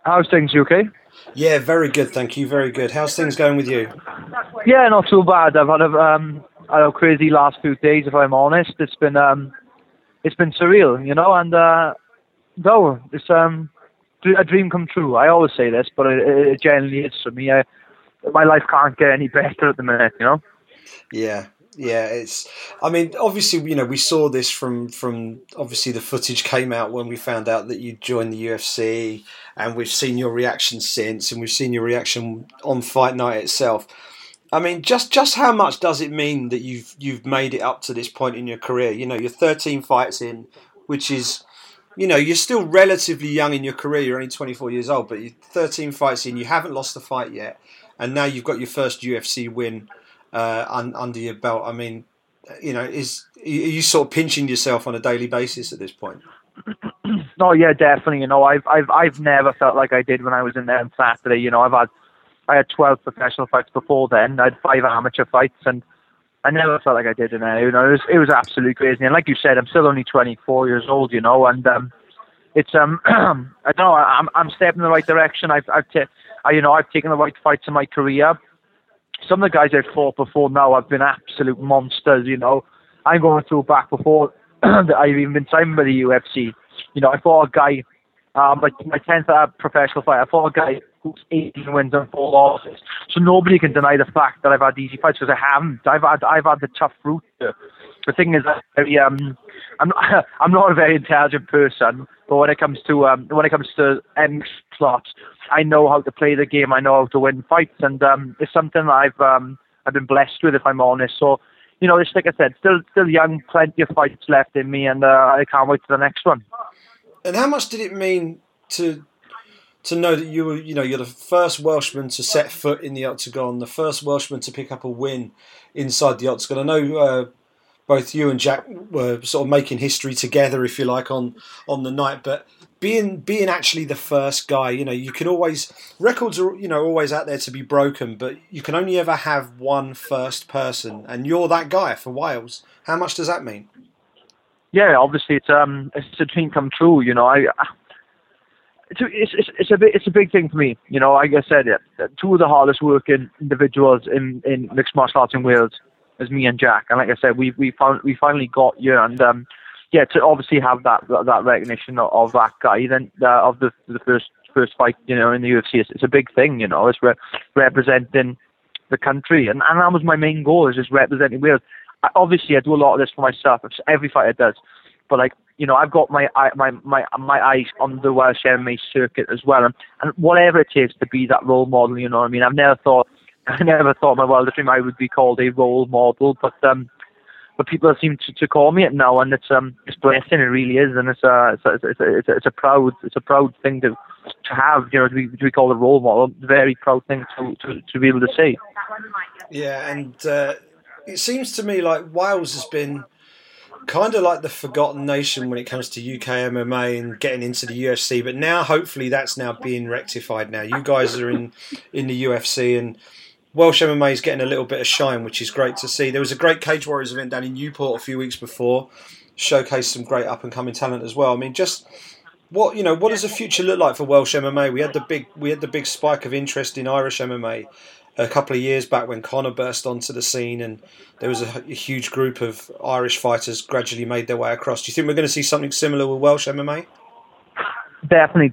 How's things, you okay? Yeah, very good, thank you. Very good. How's things going with you? Yeah, not too bad. I've had a crazy last few days, if I'm honest. It's been surreal, and no, it's a dream come true. I always say this, but it genuinely is for me. My life can't get any better at the minute. Yeah, yeah. It's. I mean, obviously, we saw this from obviously the footage came out when we found out that you joined the UFC, and we've seen your reaction since, and we've seen your reaction on fight night itself. I mean, just how much does it mean that you've made it up to this point in your career? You're 13 fights in, which is, you're still relatively young in your career. You're only 24 years old, but you're 13 fights in. You haven't lost a fight yet, and now you've got your first UFC win under your belt. I mean, are you sort of pinching yourself on a daily basis at this point? No, yeah, definitely. I've never felt like I did when I was in there on Saturday. I had 12 professional fights before then. I had 5 amateur fights, and I never felt like I did in there. It was absolutely crazy. And like you said, I'm still only 24 years old. And it's I don't know. I'm stepping in the right direction. I've taken the right fights in my career. Some of the guys I've fought before now have been absolute monsters. I'm going through back before that I've even been signed by the UFC. I fought a guy, my 10th professional fight. I fought a guy who's 18 wins and 4 losses. So nobody can deny the fact that I've had easy fights because I haven't. I've had the tough route. The thing is, I'm not a very intelligent person, but when it comes to slots, I know how to play the game. I know how to win fights, and it's something that I've been blessed with, if I'm honest. So, it's like I said, still young, plenty of fights left in me, and I can't wait for the next one. And how much did it mean to know that you're the first Welshman to set foot in the octagon, the first Welshman to pick up a win inside the octagon? I know both you and Jack were sort of making history together, if you like, on the night, but being actually the first guy, you can always, records are always out there to be broken, but you can only ever have one first person, and you're that guy for Wales. How much does that mean? Yeah, obviously it's a dream come true. It's a big thing for me. Like I said, two of the hardest working individuals in mixed martial arts in Wales is me and Jack. And like I said, we finally got here, and to obviously have that recognition of that guy, then of the first fight, in the UFC, it's a big thing. It's representing the country, and that was my main goal, is just representing Wales. Obviously, I do a lot of this for myself. Every fighter does, but I've got my eyes on the Welsh MMA circuit as well, and whatever it takes to be that role model. You know what I mean? I never thought in my wildest dream I would be called a role model, but people seem to call me it now, and it's blessing. It really is, and it's a proud thing to have. To be called a role model. Very proud thing to be able to say. Yeah, and it seems to me like Wales has been kind of like the forgotten nation when it comes to UK MMA and getting into the UFC, but now hopefully that's now being rectified. Now you guys are in the UFC, and Welsh MMA is getting a little bit of shine, which is great to see. There was a great Cage Warriors event down in Newport a few weeks before, showcased some great up and coming talent as well. I mean, just what does the future look like for Welsh MMA? We had the big spike of interest in Irish MMA a couple of years back when Conor burst onto the scene, and there was a huge group of Irish fighters gradually made their way across. Do you think we're going to see something similar with Welsh MMA? Definitely.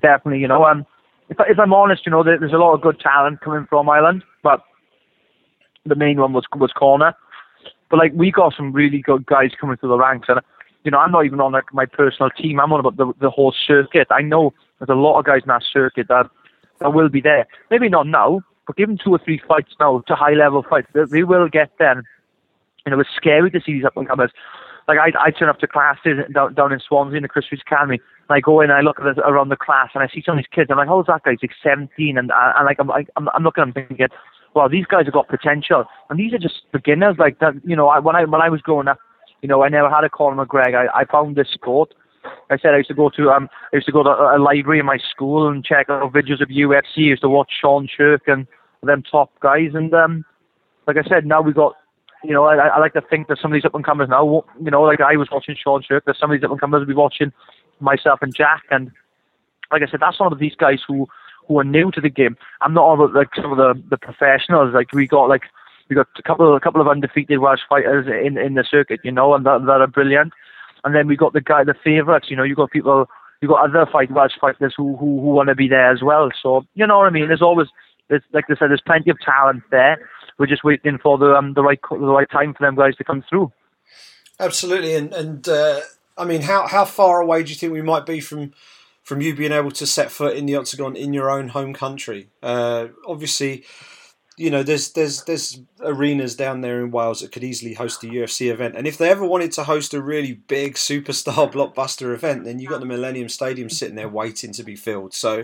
If I'm honest, there's a lot of good talent coming from Ireland, but the main one was Conor. But we got some really good guys coming through the ranks, and I'm not even on my personal team. I'm on about the whole circuit. I know there's a lot of guys in that circuit that will be there. Maybe not now, but give them 2 or 3 fights now, to high level fights. They will get there. It's scary to see these up and comers. I turn up to classes down in Swansea in the Chris Reeves Academy, and I go in and I look around the class and I see some of these kids. I'm like, how's that guy? He's 17, and I'm looking at him thinking, well, these guys have got potential, and these are just beginners. Like that, when I was growing up, I never had a Conor McGregor. I found this sport. I said I used to go to a library in my school and check out videos of UFC. I used to watch Sean Shirk and them top guys, and like I said, now we got. I like to think that some of these up and comers now. Like I was watching Sean Shirk. There's some of these up and comers will be watching myself and Jack, and like I said, that's one of these guys who who are new to the game. I'm not all about like some of the professionals. Like we got a couple of undefeated Welsh fighters in the circuit, you know, and that are brilliant. And then we got the favourites, you know. You got other Welsh fighters who want to be there as well. So you know what I mean. There's like I said, there's plenty of talent there. We're just waiting for the right time for them guys to come through. Absolutely, and I mean, how far away do you think we might be from you being able to set foot in the octagon in your own home country? Obviously, you know, there's arenas down there in Wales that could easily host a UFC event, and if they ever wanted to host a really big superstar blockbuster event, then you got the Millennium Stadium sitting there waiting to be filled. So,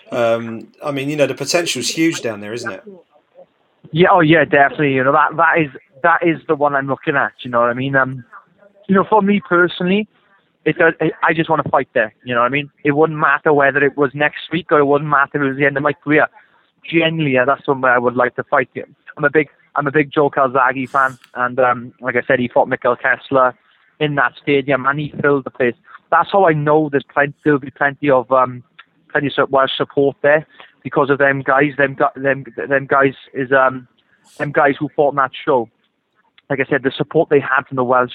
I mean, you know, the potential's huge down there, isn't it? Yeah, oh yeah, definitely. You know, that is the one I'm looking at. You know what I mean? You know, for me personally, I just want to fight there. You know what I mean? It wouldn't matter whether it was next week or it wouldn't matter if it was the end of my career. Genuinely, that's somewhere I would like to fight. I'm a big Joe Calzaghe fan, and like I said, he fought Mikkel Kessler in that stadium, and he filled the place. That's how I know there'll be plenty of Welsh support there because of them guys. Them guys who fought in that show. Like I said, the support they had from the Welsh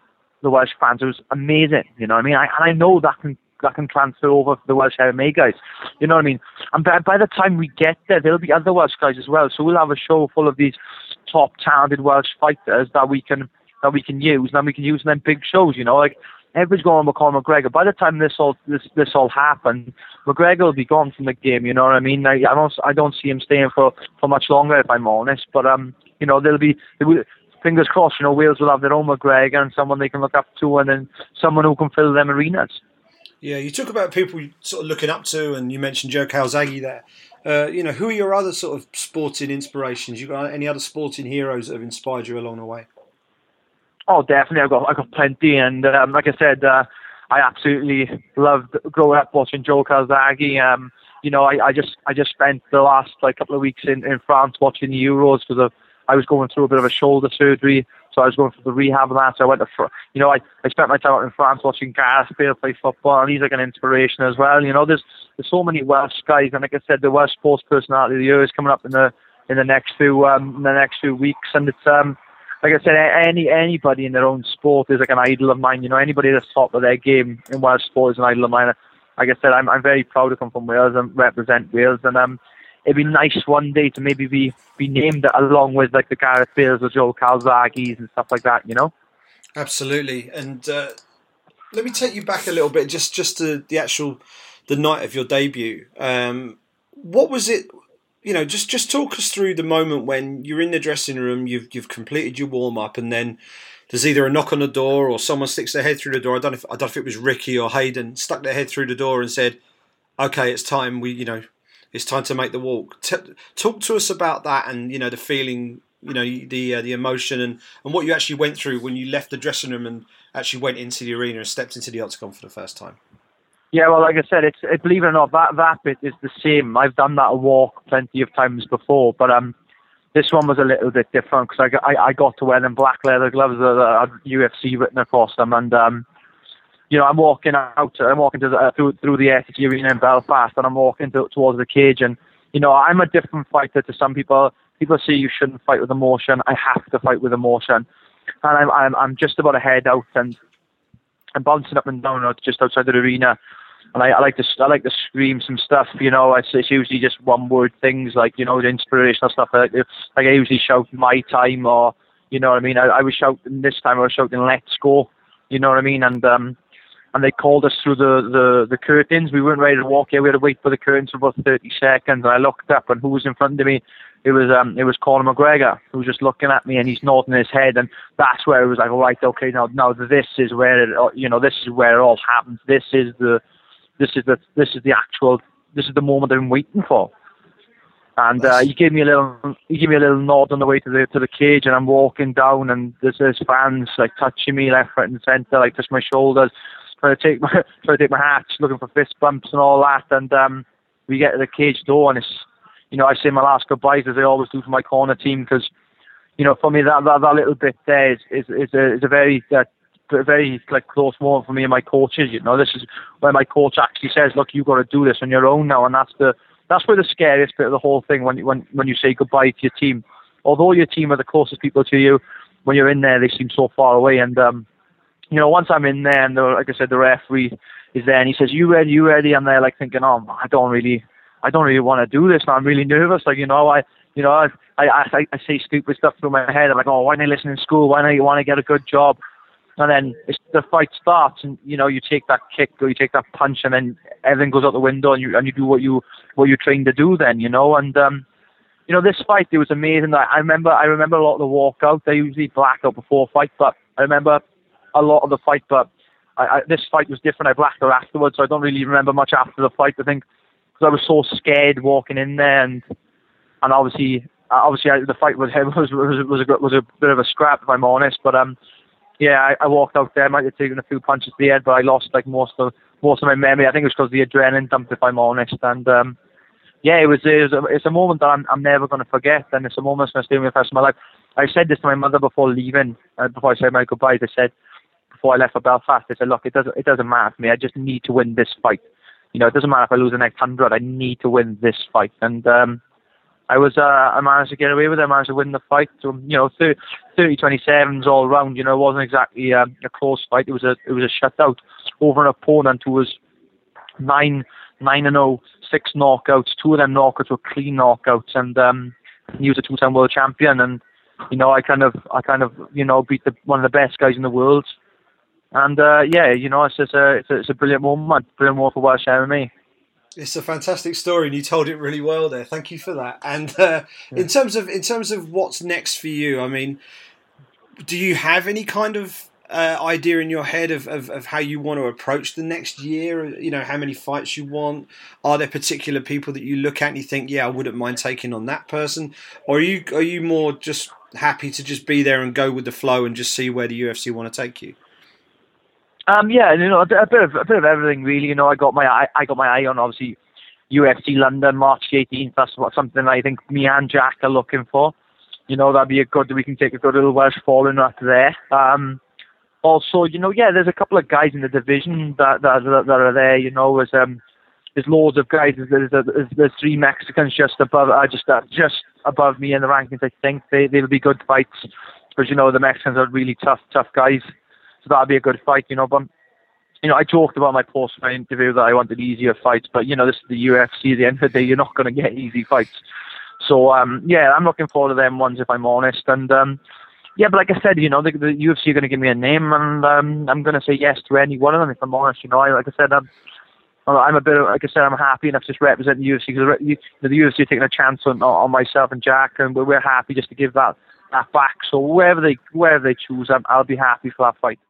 fans was amazing. You know what I mean? I know that can transfer over to the Welsh MMA guys. You know what I mean? And by the time we get there, there'll be other Welsh guys as well. So we'll have a show full of these top talented Welsh fighters that we can use, and then we can use in them big shows. You know, like everybody's going on Conor McGregor. By the time this all happens, McGregor will be gone from the game. You know what I mean? I don't see him staying for much longer, if I'm honest. But you know, fingers crossed, you know, Wales will have their own McGregor and someone they can look up to, and then someone who can fill them arenas. Yeah, you talk about people sort of looking up to, and you mentioned Joe Calzaghe there. You know, who are your other sort of sporting inspirations? You got any other sporting heroes that have inspired you along the way? Oh, definitely. I got plenty, and like I said, I absolutely loved growing up watching Joe Calzaghe. You know, I just spent the last couple of weeks in France watching the Euros because I was going through a bit of a shoulder surgery, so I was going through the rehab of that. So I went to, I spent my time out in France watching Gareth Bale play football, and he's like an inspiration as well. You know, there's so many Welsh guys, and like I said, the Welsh Sports Personality of the Year is coming up in the next few weeks, and it's like I said, anybody in their own sport is like an idol of mine. You know, anybody that's top of their game in Welsh sport is an idol of mine. Like I said, I'm very proud to come from Wales and represent Wales, and it'd be nice one day to maybe be named along with like the Gareth Bales or Joe Calzaghes and stuff like that, you know? Absolutely. And let me take you back a little bit, just to the night of your debut. What was it? You know, just talk us through the moment when you're in the dressing room, you've completed your warm up, and then there's either a knock on the door or someone sticks their head through the door. I don't know if it was Ricky or Hayden stuck their head through the door and said, "Okay, it's time. It's time to make the walk." Talk to us about that, and you know, the feeling, you know, the emotion, and what you actually went through when you left the dressing room and actually went into the arena and stepped into the octagon for the first time. Yeah, well, like I said, believe it or not, that bit is the same. I've done that walk plenty of times before, but this one was a little bit different because I got to wear them black leather gloves that had UFC written across them, and you know, I'm walking through the SG Arena in Belfast, and I'm walking towards the cage, and you know, I'm a different fighter to some people. People say you shouldn't fight with emotion. I have to fight with emotion, and I'm just about to head out, and I'm bouncing up and down just outside the arena, and I like to scream some stuff. You know, it's usually just one word things like, you know, the inspirational stuff. Like I usually shout "my time," or you know what I mean. I was shouting this time. I was shouting "let's go." You know what I mean, and they called us through the curtains. We weren't ready to walk yet. We had to wait for the curtains for about 30 seconds. And I looked up, and who was in front of me? It was Conor McGregor, who was just looking at me, and he's nodding his head. And that's where it was like, all right, okay, now this is where this is where it all happens. This is the moment I've been waiting for. And he gave me a little nod on the way to the cage, and I'm walking down, and there's fans like touching me left, right, and centre, like touch my shoulders. Trying to take my hat, looking for fist bumps and all that, and we get to the cage door, and it's, you know, I say my last goodbyes as I always do for my corner team, because, you know, for me that little bit there is a very like close moment for me and my coaches. You know, this is where my coach actually says, "Look, you've got to do this on your own now," and that's that's where the scariest bit of the whole thing when you say goodbye to your team. Although your team are the closest people to you, when you're in there, they seem so far away. And once I'm in there, and like I said, the referee is there, and he says, "You ready? You ready?" I'm there, like thinking, "Oh, I don't really want to do this. Now I'm really nervous." Like I say stupid stuff through my head. I'm like, "Oh, why don't I listen in school? Why don't I want to get a good job?" And then the fight starts, and you take that kick or you take that punch, and then everything goes out the window, and you do what you're trained to do. Then this fight, it was amazing. I remember a lot of the walkout. They usually black out before a fight, but I remember a lot of the fight. But this fight was different. I blacked out afterwards, so I don't really remember much after the fight. I think because I was so scared walking in there, and obviously the fight was a bit of a scrap, if I'm honest. But I walked out there. I might have taken a few punches to the head, but I lost like most of my memory. I think it was because of the adrenaline dump, if I'm honest. And it's a moment that I'm never going to forget, and it's a moment that's going to stay with me for the rest of my life. I said this to my mother before leaving, before I said my goodbyes. I said before I left for Belfast, I said, "Look, it doesn't matter for me. I just need to win this fight. It doesn't matter if I lose the next 100. I need to win this fight." And I managed to get away with it. I managed to win the fight. So 30-27s all round. It wasn't exactly a close fight. It was a shutout over an opponent who was 9-0, 6 knockouts. 2 of them knockouts were clean knockouts, and he was a 2-time world champion. And I kind of beat one of the best guys in the world. And it's a brilliant moment for Welsh MMA. It's a fantastic story, and you told it really well there. Thank you for that. And in terms of what's next for you, I mean, do you have any kind of idea in your head of how you want to approach the next year? How many fights you want? Are there particular people that you look at and you think, yeah, I wouldn't mind taking on that person? Or are you more just happy to just be there and go with the flow and just see where the UFC want to take you? A bit of everything really. I got my eye on obviously UFC London, March 18th. That's something I think me and Jack are looking for. That'd be we can take a good little Welsh falling right there. Also, there's a couple of guys in the division that are there. There's loads of guys. There's 3 Mexicans just above me in the rankings. I think they'll be good fights because the Mexicans are really tough guys. So that'll be a good fight, But I joked about my post-fight interview that I wanted easier fights, but this is the UFC. At the end of the day, you're not going to get easy fights. So I'm looking forward to them ones, if I'm honest. And but like I said, the UFC are going to give me a name, and I'm going to say yes to any one of them, if I'm honest. Like I said, I'm a bit of, like I said, I'm happy enough just representing the UFC because the UFC are taking a chance on myself and Jack, and we're happy just to give that back. So wherever they choose, I'll be happy for that fight.